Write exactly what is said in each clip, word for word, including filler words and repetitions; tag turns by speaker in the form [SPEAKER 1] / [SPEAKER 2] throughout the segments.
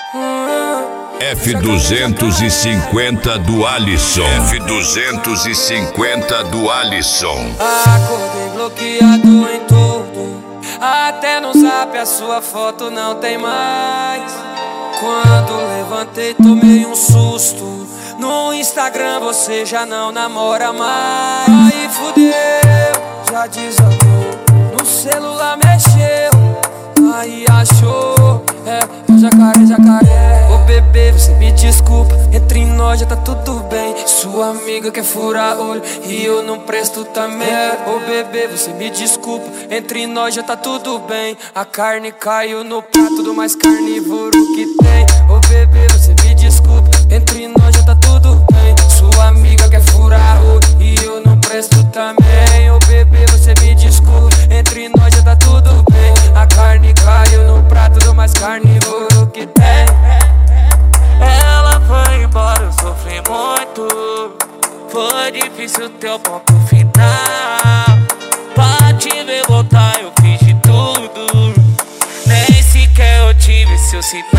[SPEAKER 1] F duzentos e cinquenta do Alisson. F duzentos e cinquenta do Alisson.
[SPEAKER 2] Acordei bloqueado em tudo, até no zap a sua foto não tem mais. Quando levantei tomei um susto, no Instagram você já não namora mais. Aí fudeu, já desatou, no celular mexeu, aí achou, é, é jacaré, jacaré. Ô bebê, você me desculpa, entre nós já tá tudo bem. Sua amiga quer furar olho e eu não presto também. Ô bebê, você me desculpa, entre nós já tá tudo bem. A carne caiu no prato do mais carnívoro que tem. Ô bebê, você me desculpa, entre nós já tá tudo bem. Sua amiga quer furar olho e eu não presto também. Ô bebê, você me desculpa, entre nós já tá tudo bem. A carne caiu no prato do mais carnívoro que tem.
[SPEAKER 3] Ela foi embora, eu sofri muito. Foi difícil ter o ponto final. Pra te ver voltar eu fiz de tudo, nem sequer eu tive seu sinal.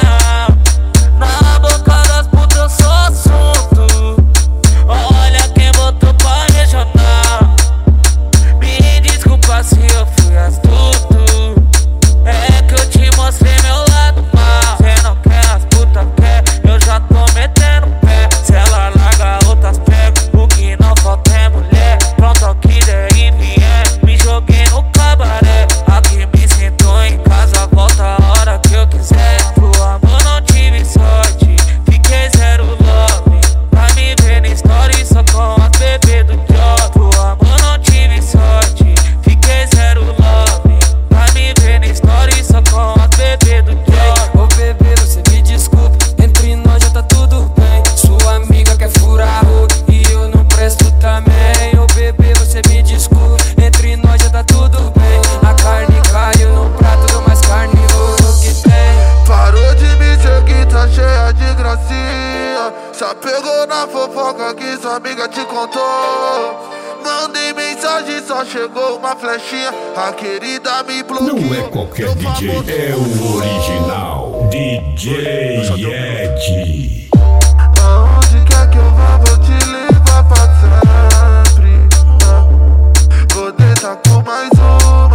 [SPEAKER 3] Na boca das putas eu sou assunto. Olha quem botou pra regional. Me desculpa se eu fui astuto, é que eu te mostrei meu lado mal. Cê não quer, as putas quer, eu já tô metendo pé. Se ela larga outras pego, o que não falta é mulher. Pronto ao que der e vier, me joguei no cabaré. Aqui me sinto em casa, volta a hora que eu quiser. Pro amor não tive sorte, fiquei zero love. Vai me ver na story só com as bebês do job. Pro amor não tive sorte, fiquei zero love. Vai me ver na story só com as bebês do job.
[SPEAKER 2] Ô bebê, você me desculpa, entre nós já tá tudo bem. Sua amiga quer furar o e eu não presto também. Ô bebê, você me desculpa, entre nós já tá tudo bem. A carne caiu no prato do mais carnívoro que tem.
[SPEAKER 4] Parou de me seguir, tá cheia de gracinha. Já pegou na fofoca que sua amiga te contou. Mandei mensagem, só chegou uma flechinha. A querida me bloqueou.
[SPEAKER 1] Não é qualquer D J, é o original D J Ed.
[SPEAKER 4] Aonde quer que eu vá, vou te levar pra sempre. Vou deitar com mais uma.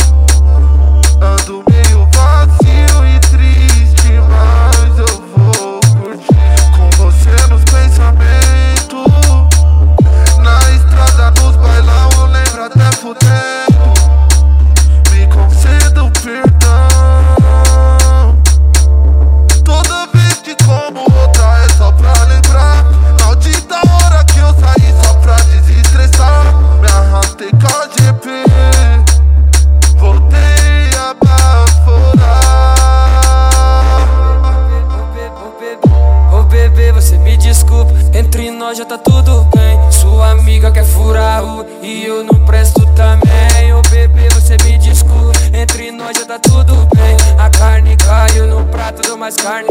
[SPEAKER 4] Ando meio vazio e triste, mas eu vou curtir com você nos pensamentos. Na estrada, nos bailão, eu lembro até por tempo. Me concedo perdão. Toda vez que como outra é só pra lembrar. Maldita hora que eu saí só pra desestressar. Me arrastei com a G P, voltei a baforar.
[SPEAKER 2] Ô bebê, você me desculpa, entre nós já tá tudo bem. Sua amiga quer furar o e eu não presto também. Ô bebê, você me desculpa, entre nós já tá tudo bem. A carne caiu no prato do mais carne